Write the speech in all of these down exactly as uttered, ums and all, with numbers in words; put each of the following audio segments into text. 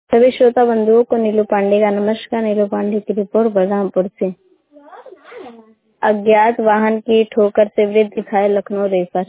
सभी श्रोता बंधुओं को नीलू पांडे का नमस्कार। नीलू पांडे की रिपोर्ट बलरामपुर से। अज्ञात वाहन की ठोकर से वृद्ध घायल, लखनऊ रेफर।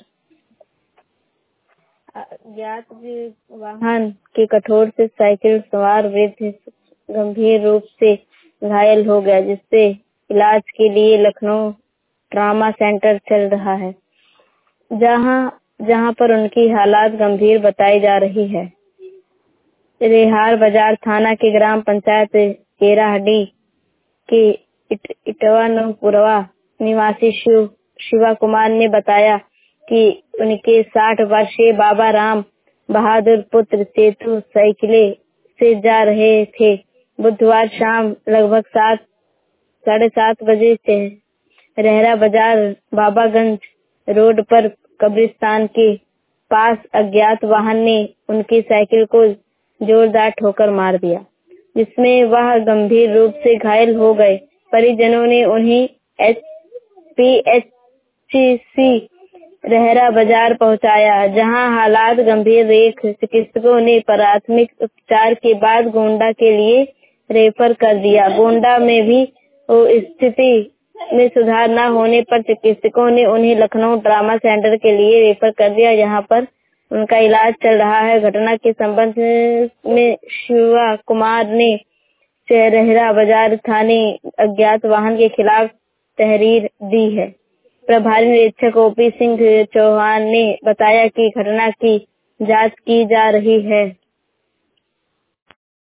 अज्ञात वाहन के कठोर से साइकिल सवार वृद्ध गंभीर रूप से घायल हो गया, जिससे इलाज के लिए लखनऊ ट्रॉमा सेंटर चल रहा है, जहां जहां पर उनकी हालत गंभीर बताई जा रही है। रेहार बाजार थाना के ग्राम पंचायत केराहडी के इट, इटवानपुरवा निवासी शिव शिवा कुमार ने बताया कि उनके साठ वर्षीय बाबा राम बहादुर पुत्र सेतु साइकिले से जा रहे थे। बुधवार शाम लगभग सात साढ़े सात बजे से रेहरा बाजार बाबागंज रोड पर कब्रिस्तान के पास अज्ञात वाहन ने उनकी साइकिल को जोरदार ठोकर मार दिया, जिसमें वह गंभीर रूप से घायल हो गए। परिजनों ने उन्हें H P H C Rehra Bazar पहुंचाया, जहां हालात गंभीर देख चिकित्सकों ने प्राथमिक उपचार के बाद गोंडा के लिए रेफर कर दिया। गोंडा में भी स्थिति में सुधार न होने पर चिकित्सकों ने उन्हें लखनऊ ट्रॉमा सेंटर के लिए रेफर कर दिया, जहां पर उनका इलाज चल रहा है। घटना के संबंध में शिवा कुमार ने रेहरा बाजार थाने अज्ञात वाहन के खिलाफ तहरीर दी है। प्रभारी निरीक्षक ओपी सिंह चौहान ने बताया कि घटना की जांच की जा रही है।